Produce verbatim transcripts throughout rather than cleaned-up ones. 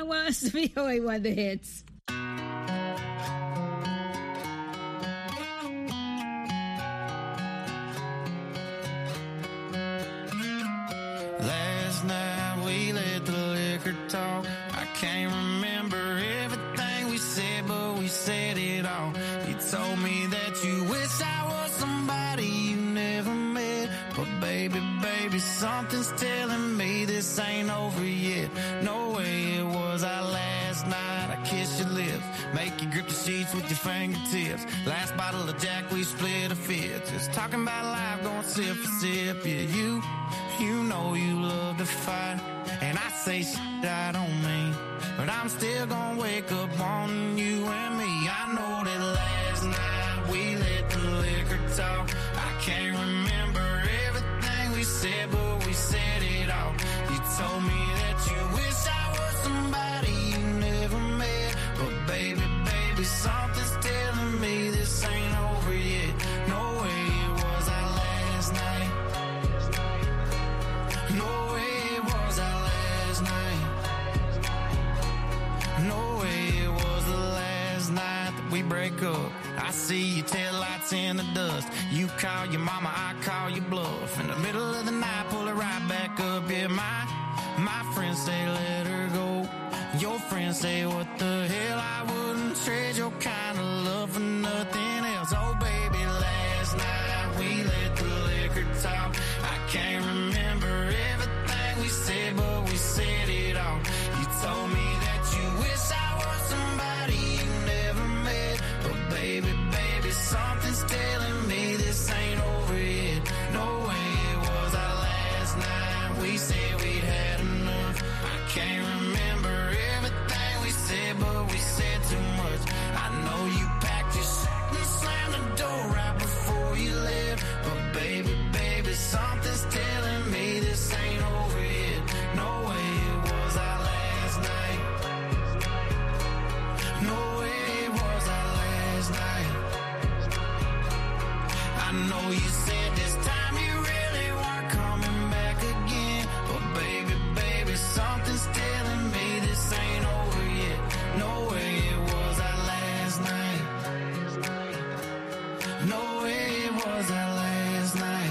was V O A one, the hits. Last night we let the liquor talk. I can't remember everything we said, but we said it all. You told me that you wish I was somebody you never met. But baby, baby, something's telling me this ain't over yet. No way it was our last night. I kissed your lips, make you grip the sheets with your fingertips. Last bottle of Jack, we split a fifth. Just talking about life, going sip for sip. Yeah, you, you know you love to fight. And I say shit I don't mean, but I'm still gonna wake up wanting you and me. I know that last night we let the liquor talk. I can't remember everything we said, but we said it all. You told me that you wish I was somebody you never met. But baby, baby, something's telling me this ain't over yet. No way it was our last night. No way it was our last night. No way it was the last night that we break up. I see your taillights in the dust. You call your mama, I call your bluff. In the middle of the night, pull it right back up. Yeah, my, my friends say let her go. Your friends say what the hell, I wouldn't trade your kind of love for nothing else. Oh baby, last night we let the liquor talk. I can't remember everything we said, but we said it all. You told me that you wish I was somebody you never met. But baby, baby, something's telling me this ain't over yet. No way it was our last night. We said we'd had enough. I can't remember everything we said, but we said too much. I know you packed your shit and slammed the door right before you left. But baby, baby, something's telling me this ain't over yet. No way it was our last night. No way it was our last night. I know you said this time you really weren't coming back again. But baby, baby, something's telling me this ain't over yet. No way it was our last night. No way it was our last night.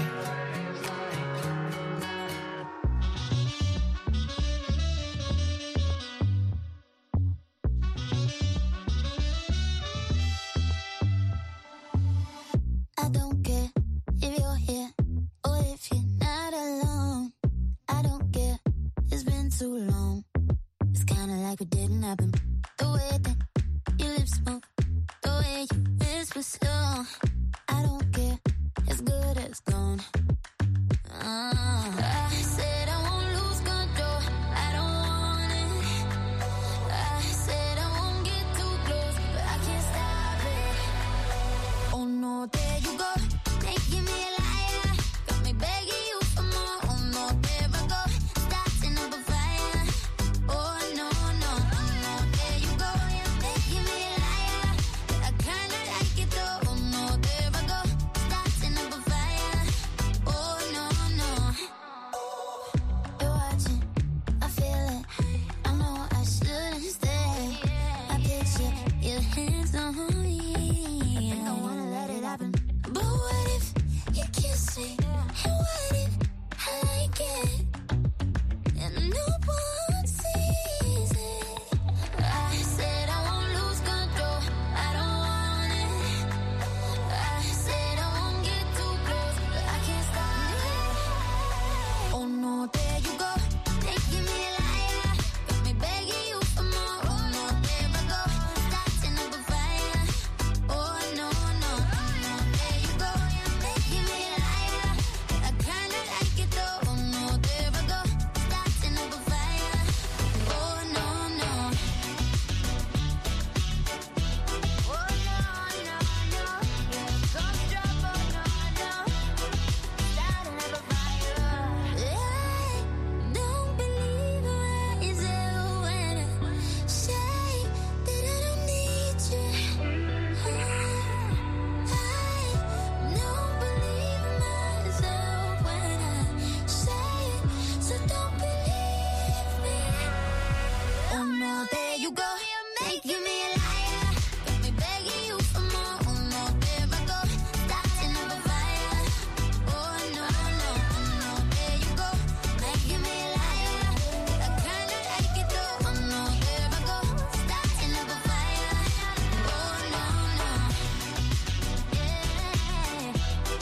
I don't care if you're here or if you're not alone. I don't care, it's been too long. It's kinda like it didn't happen. The way that your lips move, the way you whisper slow. I don't care, it's good as gone. Uh, I said I won't lose control, I don't want it. I said I won't get too close, but I can't stop it. Oh no, there you go, making me a liar. Got me begging you for more. Oh no, there I go, starting up a fire. Oh no, no, oh no, there making me a liar. Got me begging you for more, oh no, there I go, starting up a fire. Oh no, no, no, there you go, making me a liar. I kinda like it though, oh no, there I go, starting up a fire. Oh no, no, yeah,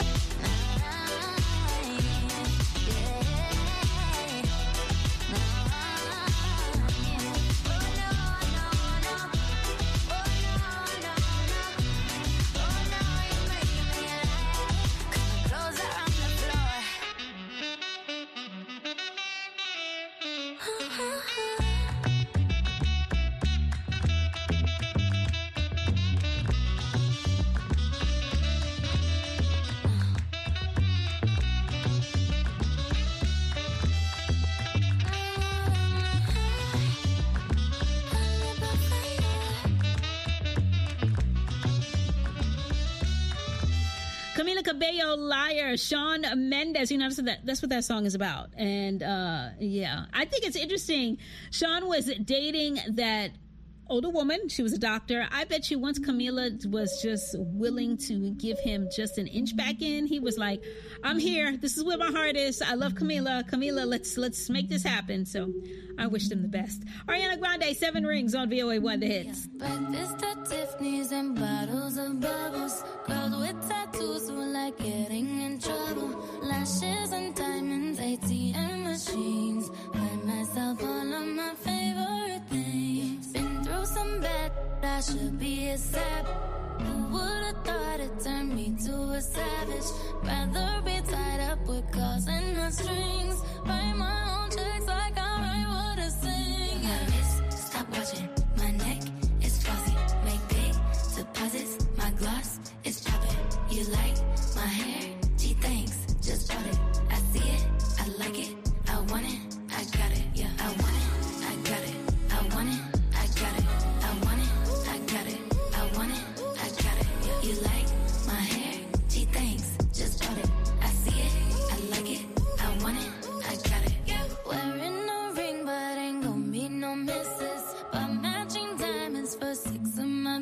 Camila Cabello, Liar, Shawn Mendes. You know, that's what that, that's what that song is about. And uh, yeah, I think it's interesting. Shawn was dating that older woman. She was a doctor. I bet you once Camila was just willing to give him just an inch back in, he was like, I'm here. This is where my heart is. I love Camila. Camila, let's let's make this happen. So I wish them the best. Ariana Grande, Seven Rings on V O A one, The Hits. Breakfast at Tiffany's and bottles of bubbles. Girls with tattoos who like getting in trouble. Lashes and diamonds, A T M machines. Buy myself all of my favorite things. Been through some bad, I should be a sap. Who would've thought it turned me to a savage? Rather be tied up with calls and not strings. Write my own checks like I write what I sing. My wrist, stop watching. My neck is flossy. Make big deposits. My gloss is popping. You like my hair? Gee, thanks. Just bought it. I see it. I like it. I want it. I got it. Yeah, I want it. I got it. I want it. I got it. I want it. I got it. I want it. I got it. Yeah. You like my hair? Gee, thanks. Just bought it. I see it. I like it. I want it. I got it. Yeah. Wearing a ring, but ain't gon' be no misses. But matching diamonds for six of my.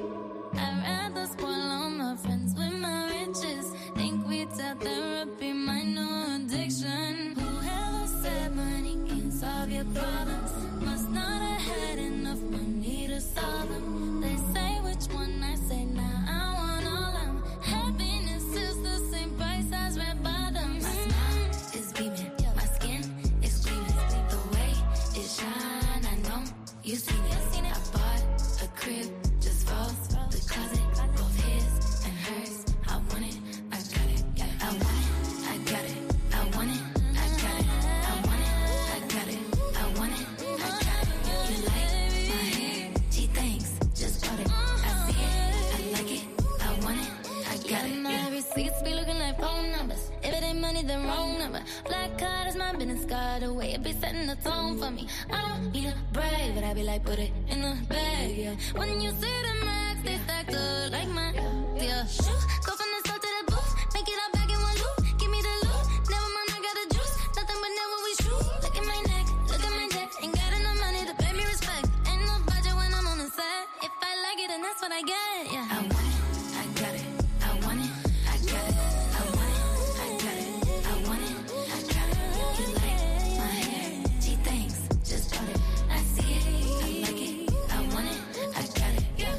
I'd rather spoil all my friends with my riches. Think we tell therapy my new addiction. Whoever said money can solve your problems must not have had enough money to solve them. They say which one, I say nah, I want all them. Happiness is the same price as red bottoms. My smile is beaming, my skin is gleaming. The way it shine, I know you've seen it. I bought a crib just for the closet, both his and hers. I want it, I got it. I want it, I got it. I want it, I got it. I want it, I got it. I want it, I got it. You like my hair? Gee, thanks. Just bought it. I see it, I like it. I want it, I got it. My receipts be looking like phone numbers. If it ain't money, then wrong number. Black card is my business card. The way it be setting the tone for me. I don't need a brag, but I be like, put it in the bag, yeah. When you see the max, they stacked up like mine. Yeah, shoot, go from the start to the booth. Make it all back in one loop. Give me the loot. Never mind, I got the juice. Nothing but never we shoot. Look at my neck, look at my neck. Ain't got enough money to pay me respect. Ain't no budget when I'm on the set. If I like it, then that's what I get, yeah. I want it, I got it. I want it, I got it. I want it, I got it. I want it, I got it. You like my hair? Gee, thanks. Just bought it. I see it, I like it. I want it, I got it, yeah.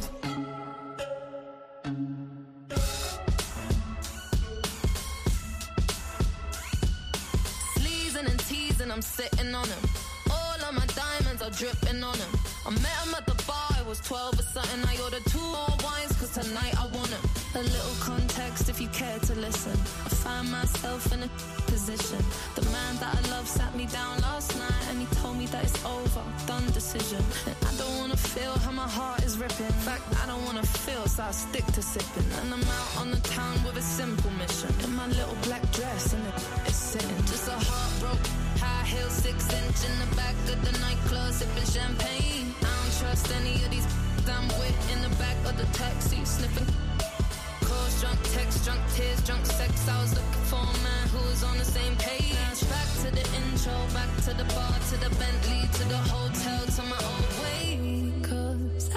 Sleezing and teasing, I'm sitting on them. All of my diamonds are dripping on them. I met him at the bar, I was twelve or something. I ordered two more wines, cause tonight I want them. A little context if you care to listen. I find myself in a position. The man that I love sat me down last night and he told me that it's over, done decision. And I don't wanna feel how my heart is ripping. In fact, I don't wanna feel, so I stick to sipping. And I'm out on the town with a simple mission. In my little black dress and it's sitting. Just a heartbroken, high heel, six inch in the back of the nightclub, sipping champagne. I don't trust any of these I'm with in the back of the taxi, sniffing. Calls, drunk text, drunk tears, drunk sex. I was looking for a man who was on the same page. Back to the intro, back to the bar, to the Bentley, to the hotel, to my old way. Cause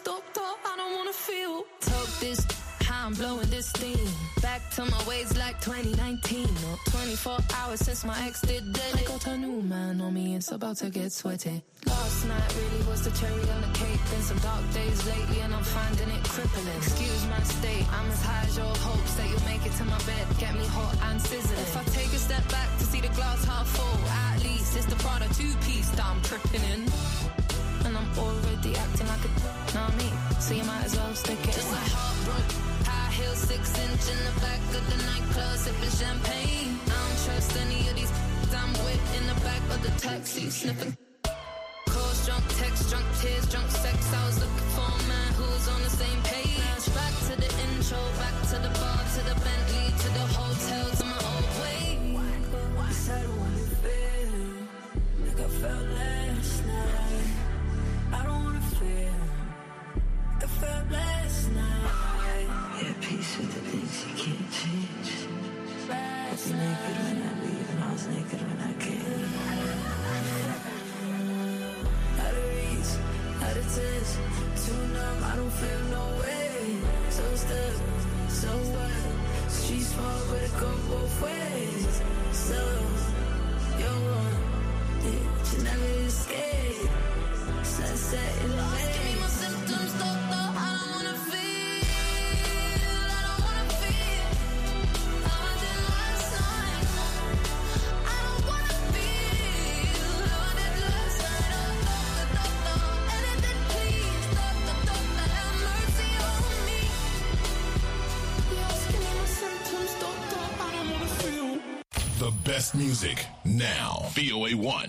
stopped up, I don't wanna feel. Talk this, how I'm blowing this steam. Back to my ways like twenty nineteen. Or twenty-four hours since my ex did dead. I got a new man on me, it's about to get sweaty. Last night really was the cherry on the cake. Been some dark days lately and I'm finding it crippling. Excuse my state, I'm as high as your hopes that you'll make it to my bed. Get me hot and sizzling. If I take a step back to see the glass half full, at least it's the Prada two-piece that I'm tripping in. And I'm already acting like a know me, so you might as well stick it. Just like heartbroken, high heels, six inch in the back of the nightclub, sipping champagne. I don't trust any of these I'm with in the back of the taxi, sniffing. Calls, drunk text, drunk tears, drunk sex. I was looking for a man who was on the same page. Back to the intro, back to the bar, to the Bentley, to the hotel, to my old way. I said I wanna feel like I felt last night. I don't wanna feel like I felt last night. Yeah, peace with the things you can't change. I was naked when I leave and I was naked when I came. Out of reach, out of touch, too numb, I don't feel no way. So stuck, so what? Street small, but it go both ways. So, you're one, yeah, you never escape. Sunset in the Lost, give me my symptoms, stopped up, I don't wanna feel. I don't wanna feel how I did last night. I don't wanna feel how I did last night. Oh, oh, oh, oh. Anything, please, stop, stop, stop, have mercy on me. Lost, give me my symptoms, stopped up, I don't wanna feel. The best music now. V O A one.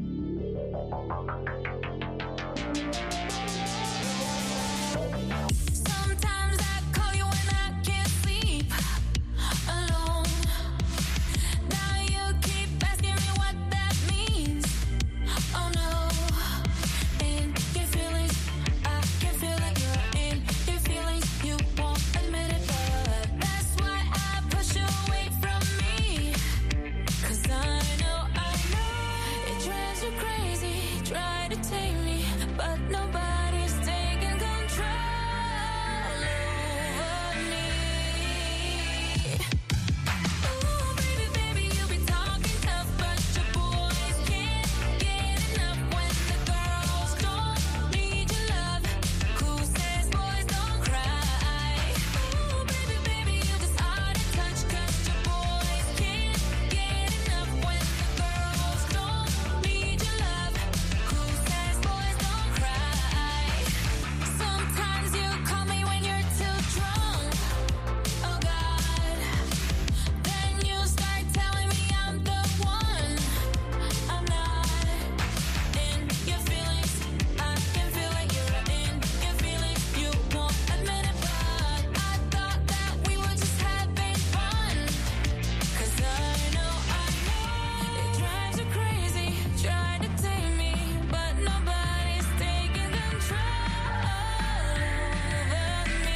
Sometimes I call you when I can't sleep alone. Now you keep asking me what that means. Oh no, in your feelings, I can feel it. You're in your feelings, you won't admit it, but that's why I push you away from me. 'Cause I know, I know it drives you crazy. Try to take me, but nobody's taking control over me. Ooh, baby, baby, you be talking tough, but your boys can't get enough when the girls don't need your love. Who says boys don't cry? Ooh, baby, baby, you just out of touch, 'cause your boys can't get enough when the girls don't need your love. Who says boys don't cry? Sometimes you call me when you're too drunk. Oh God. Then you start telling me I'm the one. I'm not in your feelings. I can feel it. You're in your feelings. You won't admit it, but I thought that we were just having fun. 'Cause I know, I know it drives you crazy. Try to tame me, but nobody's taking control over me.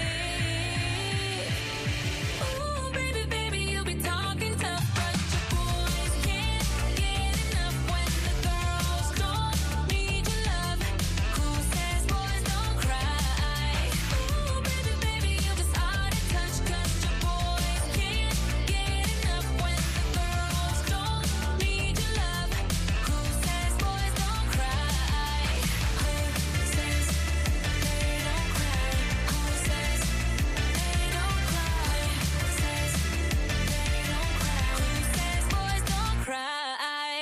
Ooh, baby, baby, you be talking tough, but your boys can't get enough when the girls don't need your love. Who says boys don't cry? Ooh, baby, baby, you just out of touch, 'cause your boys can't get enough when the girls don't need your love. Who says boys don't cry? Who says they don't cry? Who says they don't cry? Says they don't cry? Who says boys don't cry?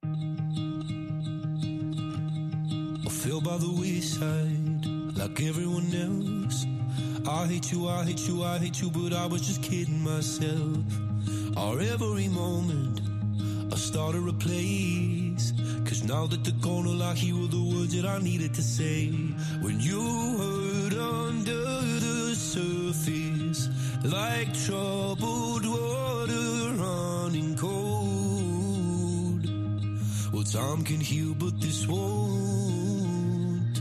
I fell by the wayside like everyone else. I hate you, I hate you, I hate you, but I was just kidding myself. Our every moment I started a place. 'Cause now that they're gone, all I hear were the words that I needed to say. When you hurt under the surface, like troubled water running cold. Well, time can heal, but this won't.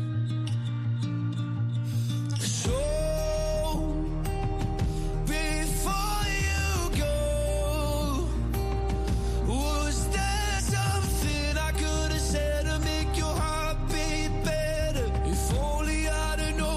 So, before you go, was there something I could have said to make your heart beat better? If only I'd have known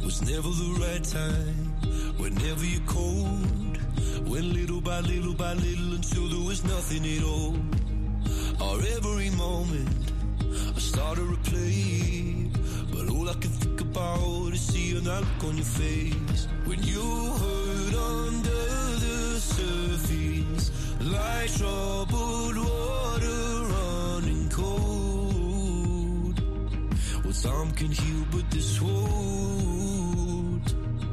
was never the right time. Whenever you're cold, went little by little by little until there was nothing at all. Or every moment I start to replay, but all I can think about is seeing that look on your face when you hurt under the surface, like troubled water running cold. Well, time can heal, but this won't.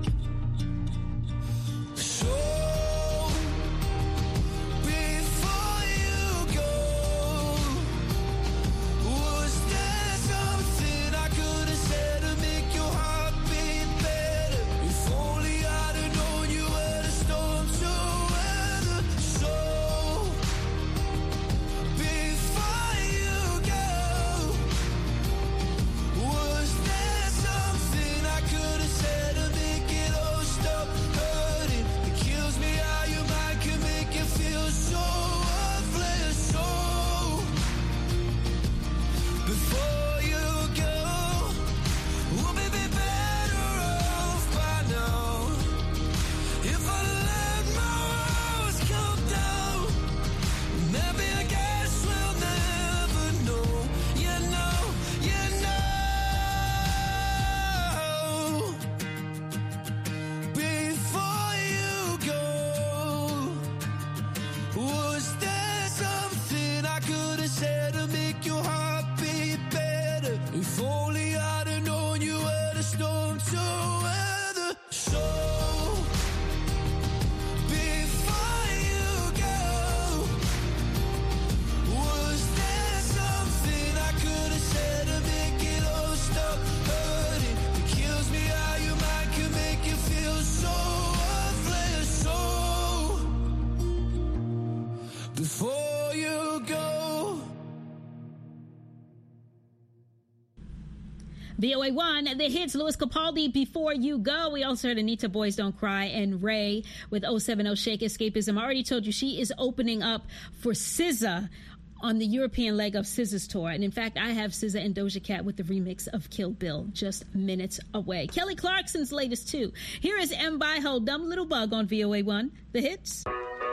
So before you go, was there something I could have said to make your heart beat better? If only I'd have known you were the storm to weather. So before you go, was there something I could have said to make it all stop hurting? It kills me how your mind can make you feel so worthless. So before you go, would we be better off by now if I let my walls come down? Maybe I guess we'll never know. You know, you know. Before you go, was there something I could have said to make your heart beat better? If only I'd have known you were the storm to weather. So before you go, was there something I could have said to make it all stop hurting? It kills me how your mind can make you feel so worthless. So before you go. V O A one, the hits, Louis Capaldi, Before You Go. We also heard Anita, Boys Don't Cry, and Ray with oh seven oh Shake Escapism. I already told you she is opening up for S Z A on the European leg of S Z A's tour. And in fact, I have S Z A and Doja Cat with the remix of Kill Bill just minutes away. Kelly Clarkson's latest too. Here is M. Biho, Dumb Little Bug on V O A one, the hits.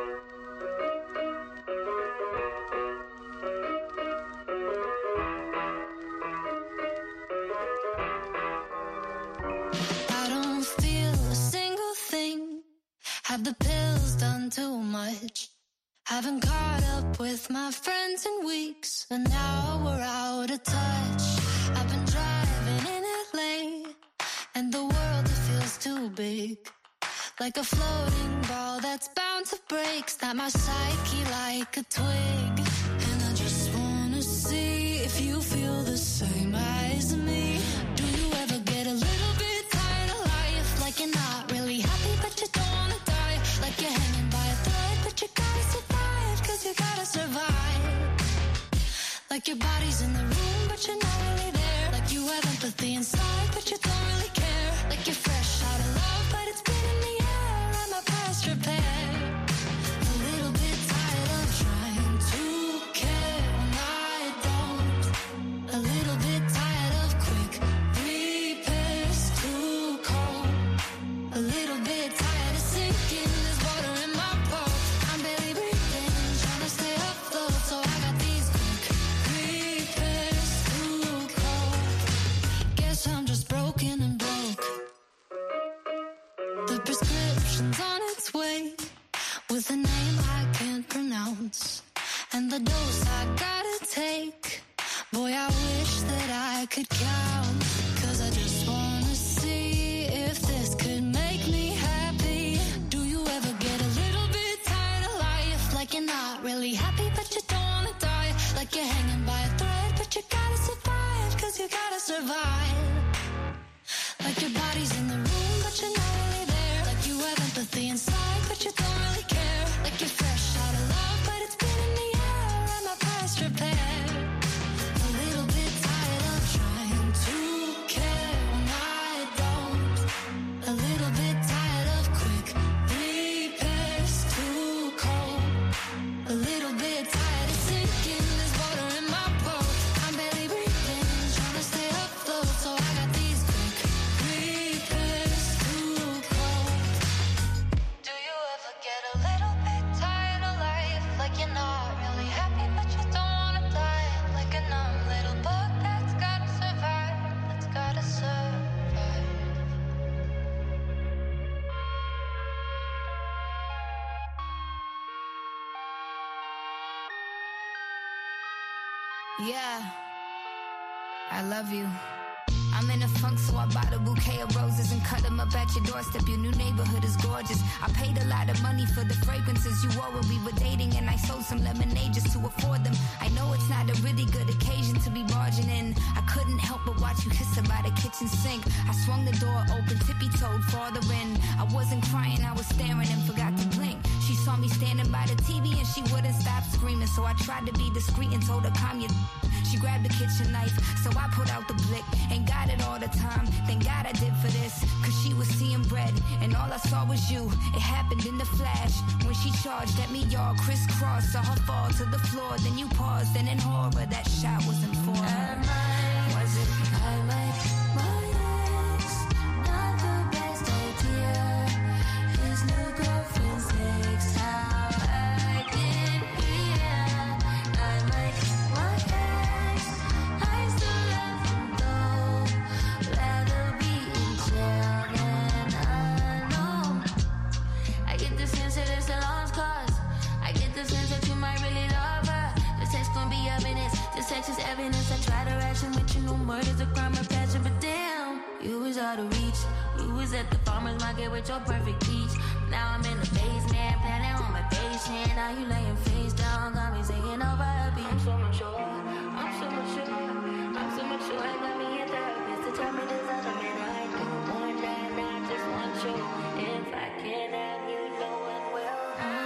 I don't feel a single thing. Have the pills done too much? Haven't caught up with my friends in weeks, and now we're out of touch. I've been driving in L A, and the world, it feels too big. Like a floating ball that's bound to break. Snap my psyche like a twig. And I just wanna see if you feel the same as me. Do you ever get a little bit tired of life? Like you're not really happy, but you don't wanna die. Like you're hanging by a thread, but you gotta survive, cause you gotta survive. Like your body's in the room, but you're not really there. Like you have empathy inside, but you don't really care. Like you're fresh out of love, but it's been in the air, and my past repair. A little bit tired of trying to care when I don't. A little bit tired of quick repairs, too cold. A little bit tired of sinking, there's water in my boat. I'm barely breathing, trying to stay afloat, so I got these quick repairs, too cold. Guess I'm just broken and broke. The prescription's on its way, with a name I can't pronounce, and the dose I gotta take. Boy, I wish that I could count, cause I just wanna see if this could make me happy. Do you ever get a little bit tired of life? Like you're not really happy, but you don't wanna die. Like you're hanging by a thread, but you gotta survive, cause you gotta survive. Like your body's in the room, but you're not really there. Like you have empathy inside, but you don't really care. Like you're fresh out of love, but it's been in the air, and my past repair. A little bit tired of trying to care when I don't. A little bit tired of quick repairs, too cold. A little bit tired of sinking, there's water in my boat. I'm barely breathing, trying to stay afloat, so I got these quick repairs. Yeah, I love you. I'm in a funk, so I bought a bouquet of roses and cut them up at your doorstep. Your new neighborhood is gorgeous. I paid a lot of money for the fragrances you wore when we were dating, and I sold some lemonade just to afford them. I know it's not a really good occasion to be barging in. I couldn't help but watch you kiss her by the kitchen sink. I swung the door open, tippy-toed farther in. I wasn't crying, I was staring and forgot to blink. She saw me standing by the T V and she wouldn't stop screaming, so I tried to be discreet and told her, calm your... She grabbed the kitchen knife, so I put out the blick. Ain't got it all the time, thank God I did for this. Cause she was seeing bread, and all I saw was you. It happened in the flash, when she charged at me, y'all crisscrossed. Saw her fall to the floor, then you paused, and in horror, that shot wasn't for her. Was it? I might, my ex, not the best idea. His new girlfriend's next, how I get here. I might, my ex, I still love him though. Rather be in jail than alone. I get the sense that it's a lost cause. I get the sense that you might really love her. The text gon' be evidence. The sex is evidence. I try to ration with you. No murder's a crime of passion, but damn, you was out of reach. You was at the farmer's market with your perfect peach. Now I'm in the basement, planning on my patient. Now you laying face down, got me singing over a beat. I'm so mature, I'm so mature, I'm so mature. I got me a therapist to tell me there's other men I don't want that. I just want you. If I can have you, no one will.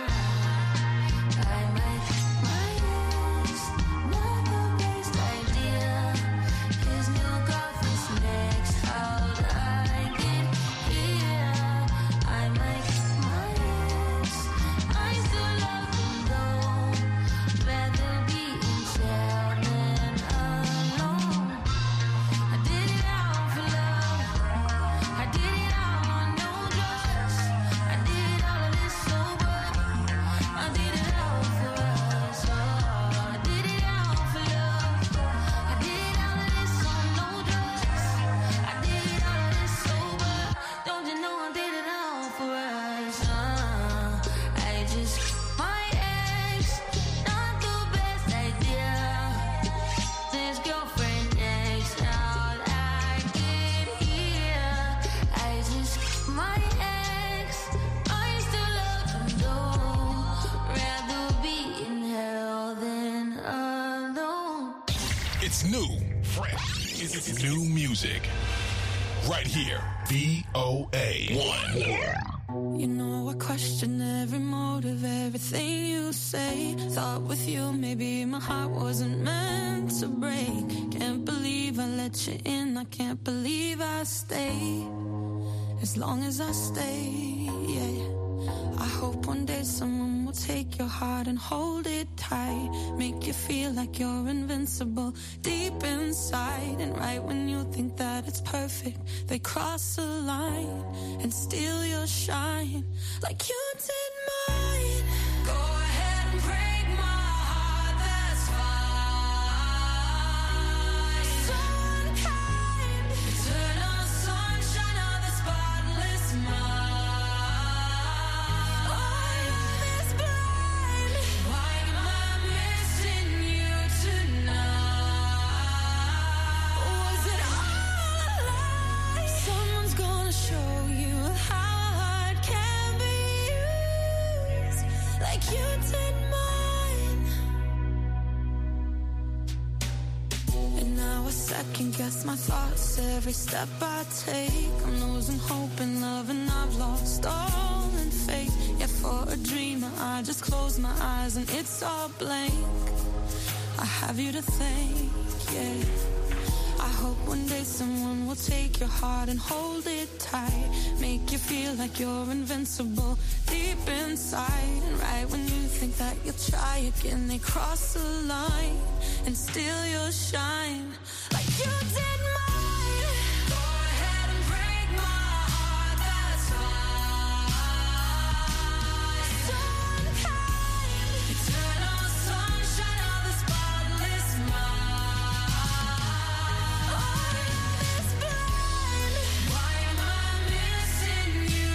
I might, my ex, not the best idea. His new girlfriend's next. How'd I get here? I might, my ex, I still love him though. Rather be in jail than alone. I did it all for love. I did it all on no drugs. I did all of this sober. I did it all for us. Oh, I did it all for love. I did all of this on no drugs. I did all of this sober. Don't you know I did it all for us? Uh, I just, my ex, not the best idea. His girlfriend next, how'd I get here? I just, my ex, I still love him though. Rather be in hell than alone. It's new, fresh. It's new music. Right here. V O A one. You know I question every motive, everything you say. Thought with you maybe my heart wasn't meant to break. Can't believe I let you in, I can't believe I stay. As long as I stay, yeah. I hope one day someone will take your heart and hold it tight. Make you feel like you're invincible deep inside. And right when you think that it's perfect, they cross a line and steal your shine. Like you did mine. Go ahead and break my heart, that's fine. So unkind. Eternal sunshine of the spotless mind. Our love is blind. Why am I missing you tonight? Was it all a lie? Someone's gonna show you how heart can be used, like you did mine. And now I second guess my thoughts every step I take. I'm losing hope in love and I've lost all in faith. Yeah, for a dreamer I just close my eyes and it's all blank. I have you to thank, yeah. I hope one day someone will take your heart and hold it tight. Make you feel like you're invincible deep inside. And right when you think that you'll try again, they cross the line and steal your shine. Like you did mine. Go ahead and break my heart, that's fine. So unkind. Eternal sunshine of the spotless mind. Our love is blind. Why am I missing you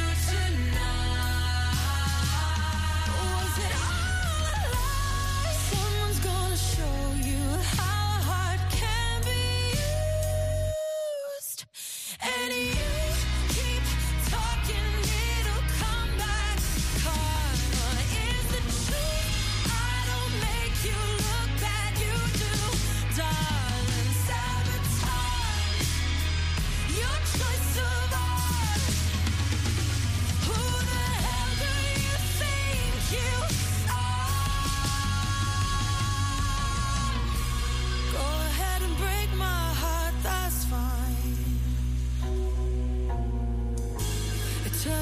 tonight? Was it all a lie? Someone's gonna show you how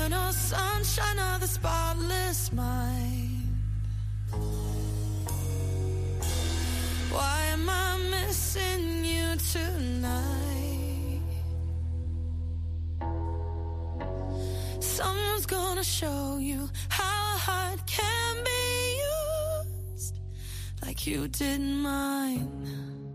eternal sunshine of the spotless mind. Why am I missing you tonight? Someone's gonna show you how a heart can be used like you did mine.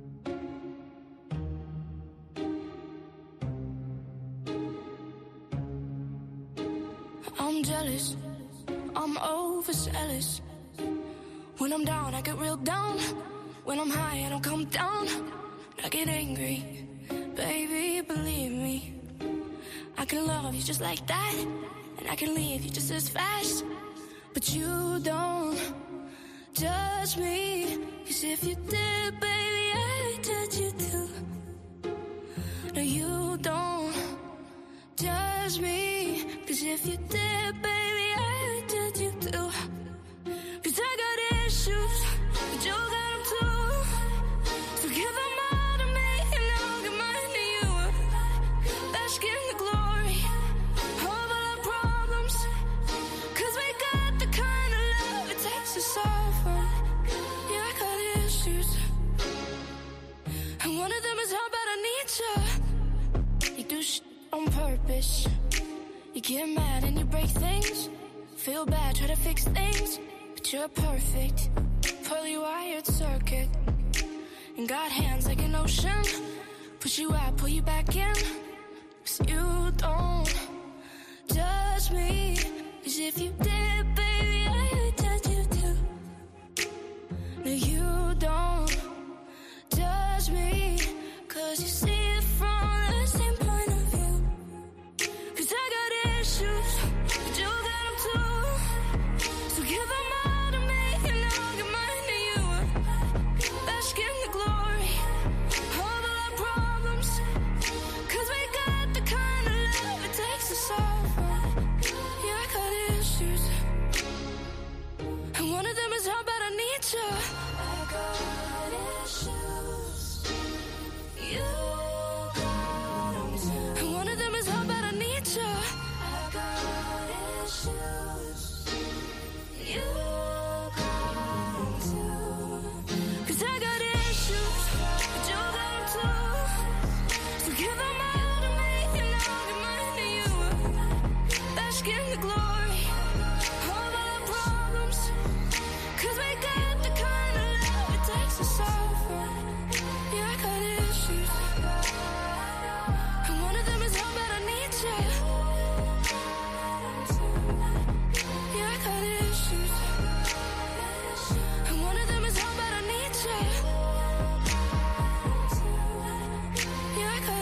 I'm jealous, I'm overzealous. When I'm down, I get real down. When I'm high, I don't come down. I get angry, baby, believe me. I can love you just like that, and I can leave you just as fast. But you don't judge me, 'cause if you did, baby, I'd judge you too. No, you don't judge me, 'cause if you did, baby, I'd judge you too. 'Cause I got issues, but you got them too. So give them all to me, and I'll give mine to you. Bask in the glory of all our problems, 'cause we got the kind of love it takes to solve them. Yeah, I got issues, and one of them is how bad I need you. You do shit on purpose. You get mad and you break things. Feel bad, try to fix things. But you're perfect, poorly wired circuit. And got hands like an ocean. Push you out, pull you back in. 'Cause you don't judge me. 'Cause if you did, baby,